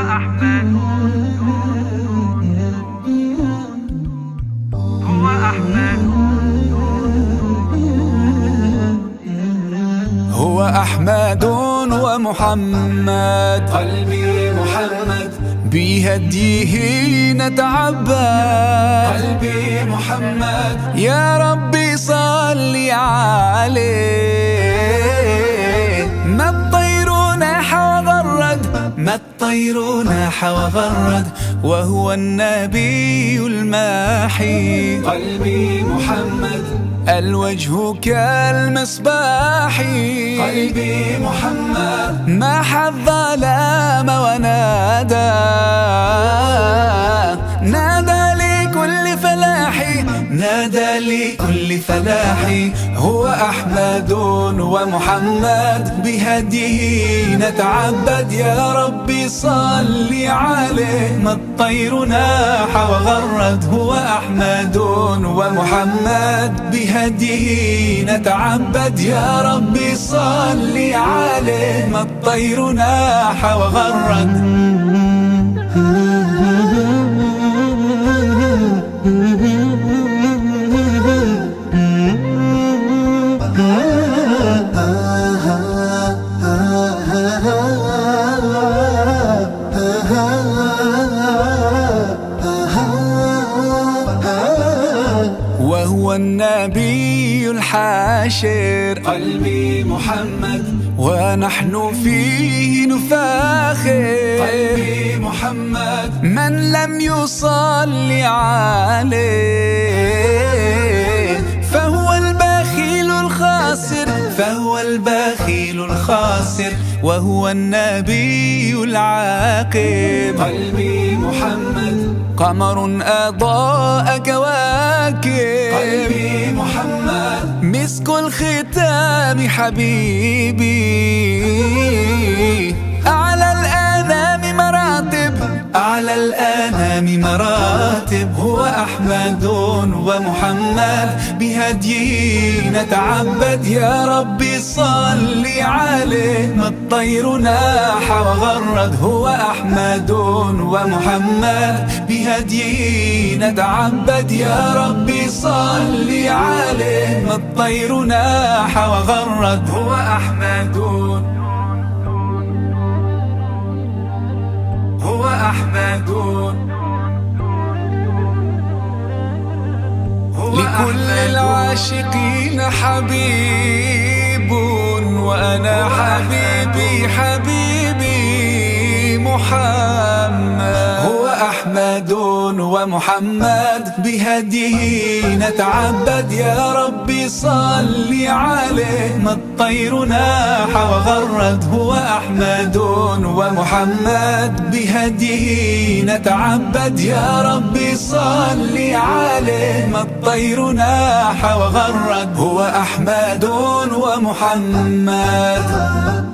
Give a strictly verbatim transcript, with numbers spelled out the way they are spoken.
أحمد هو أحمد هو أحمد ومحمد، قلبي محمد بهديه نتعبد. قلبي محمد يا ربي صل عليه، ما الطير ناح وغرد، ما الطير ناح وغرد، وهو النبي الماحي. قلبي محمد الوجه كالمصباح، قلبي محمد ماح الظلام ونادى، نادى لكل فلاح، نادى لكل فلاح. هو أحمد ومحمد، بهديه نتعبد. يا ربي صل عليه، ما الطير ناح وغرد. هو أحمد ومحمد، بهديه نتعبد. يا ربي صل عليه، ما الطير ناح وغرد. وهو النبي الحاشر، قلبي محمد ونحن فيه نفاخر. قلبي محمد من لم يصل عليه فهو البخيل الخاسر، فهو البخيل الخاسر. وهو النبي العاقب، قلبي محمد قمر أضاء كواكب. قلبي محمد مسك الختام حبيبي، أعلى الأنام مراتب، أعلى الأنام مراتب. هو أحمد ومحمد، بهديه نتعبد. يا ربي صل عليه، ما الطير ناح وغرد. هو أحمد ومحمد، بهديه نتعبد. يا ربي صل عليه، ما الطير ناح وغرد. هو أحمد هو أحمد لكل العاشقين حبيب، وأنا حبيبي حبيبي محمد. هو أحمد ومحمد، بهديه نتعبد. يا ربي صل عليه، ما الطير ناح وغرد. هو أحمد ومحمد، بهديه نتعبد. يا ربي صل عليه، ما الطير ناح وغرد. هو أحمد ومحمد.